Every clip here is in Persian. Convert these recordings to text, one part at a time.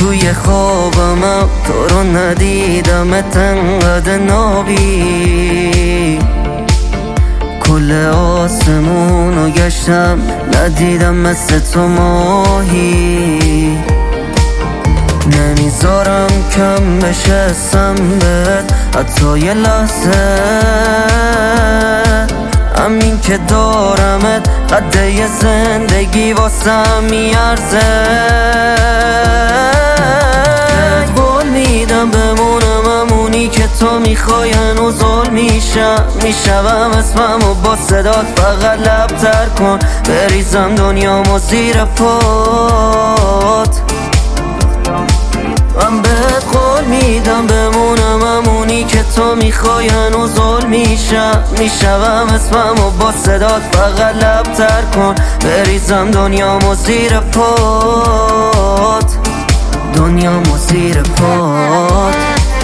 توی خوابم تو رو ندیدمت انقدر نابی، کل آسمونو گشتم ندیدم مثل تو ماهی. نمیذارم کم بشه سنبت حتی یه لحظه، همین که دارمت قده یه زندگی واسم میارزه. قول میدم بمونم همونی که تو میخوای، هنوز ظلم میشوم اسممو با صدات فقط لبتر کن، بریزم دنیامو زیر پات. من بهت قول میدم بمونم همونی که تو میخوای، هنوز ظلم میشوم اسممو با صدات فقط لبتر کن، بریزم دنیامو زیر پات، دنیامو زیر پات.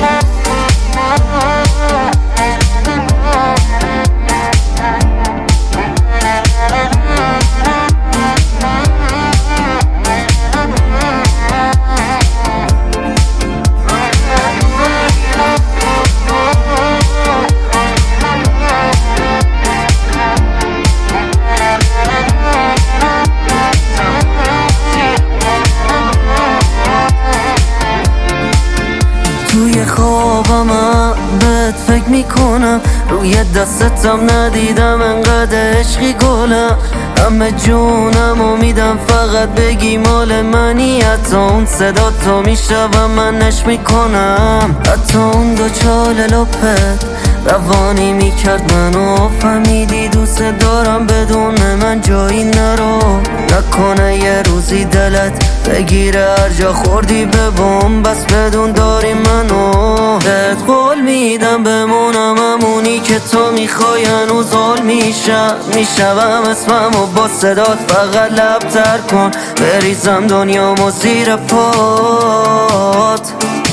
توی خوابم بهت فکر میکنم، روی دستتم ندیدم انقدر عشقی گلم، همه جونمو میدم فقط بگی مال منی. حتی اون صدا تو میشنوم منش میکنم، حتی اون دو چال لپت روانی میکرد منو، فهمیدی دوست دارم بدون من جایی نرو. نکنه یه روزی دلت بگیره هر جا خوردی به بوم، بس بدون داری منو. بهت قول میدم بمونم همونی که تو میخوای، هنوز ظلم میشوم اسممو با صدات فقط لبتر کن، بریزم دنیامو زیر پات.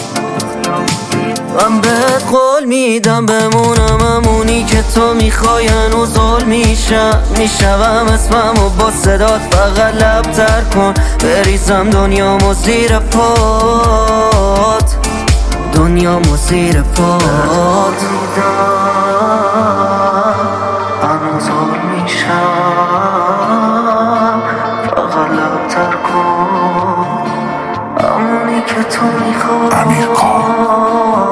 من بهت قول میدم بمونم همونی که تو میخوای، هنوز ظلم میشوم اسممو با صدات فقط لبتر کن، بریزم دنیامو زیر پات، دنیامو زیر پات. هنوز ظلم میشم فقط لبتر کن، همونی که تو میخوای.